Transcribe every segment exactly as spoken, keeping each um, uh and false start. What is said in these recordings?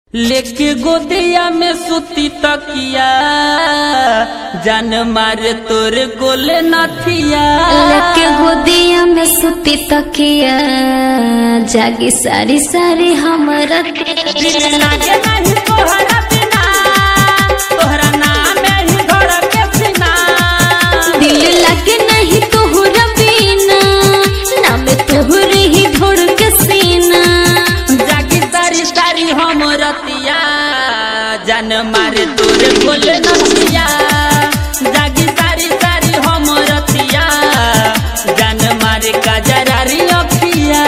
लेके गोदिया में सुती तकिया जान मारे तोर गोल नथिया। लेके गोदिया में सुती तकिया जागी सारी सारी हमरा दिल लागे नहीं तोहरा बिना तोहरा नाम ही धड़के सीना। दिल लागे नहीं तोहरा बिना नाम तोहरे ही धड़के सीना। जागी सारी सारी हमरा तिया जान मारे तोर गोल नथिया। जागी सारी सारी हमरा तिया जान मारे काजरारी अखिया।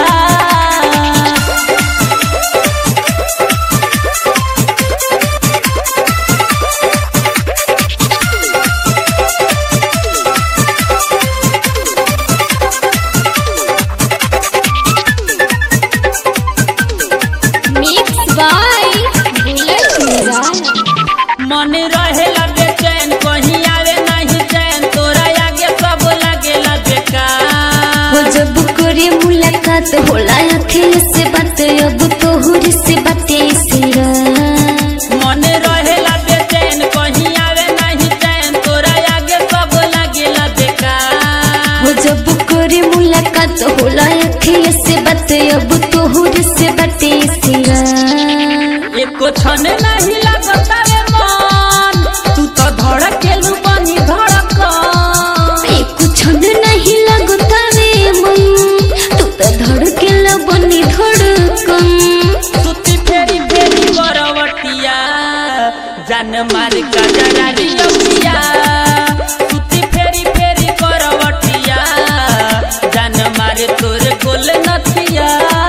मन रहेला बेचैन कहीं आवे नहीं चैन तोरा आगे सब लागेला बेकार। वो जब करे मुलाकात होला अखिल से बात अब तोहर से बाते सिरा। मन रहेला बेचैन कहीं आवे नहीं चैन तोरा आगे सब लागेला बेकार। वो जब करे मुलाकात होला अखिल से बात अब तोहर से बाते सिरा। एको क्षण नहीं लगता रे मन तू तो धड़केलू बनी धड़कन। एको क्षण नहीं लगता रे मन तू तो धड़केला बनी धड़कन। सुती फेरी फेरी करवटिया जान मार काजरारी अखिया। सुती फेरी फेरी करवटिया जान मारे तोर गोल नथिया।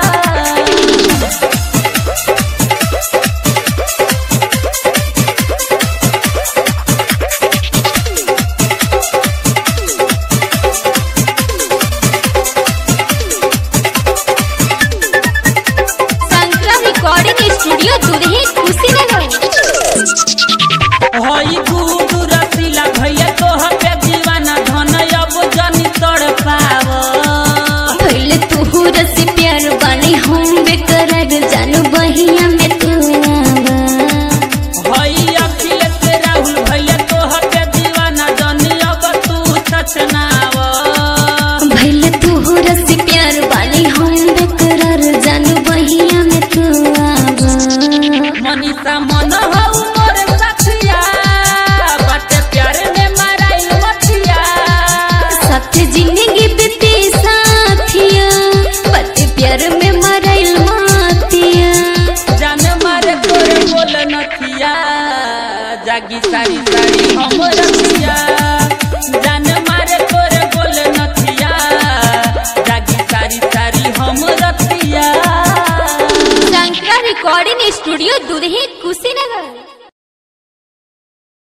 स्टूडियो दुधही कुशीनगर हई गुडू रसीला भैया तोहर पे दीवाना धन अब जनी तड़ पाव। पहले तोहर से प्यार बानी हम बेकरार जान बहिया में तू आवा। हई अखिलेश राहुल भैया तोहर पे दीवाना जनी अब तू छछनाव। पहले तोहर से प्यार बानी हम बेकरार जान बहिया में तू आवा। मनीषा मन हऊ मोर साथिया बाटे प्यार में मराइल मथिया। साथ जिंदगी बीती साथिया बाटे प्यार में मराइल मातिया। जान मारे तोर बोल नथिया जागी सारी सारी हम रखिया। जान मारे तोर बोल नथिया जागी सारी सारी हम रखिया। शंकरा रिकॉर्डिंग स्टूडियो दुधही कुशीनगर।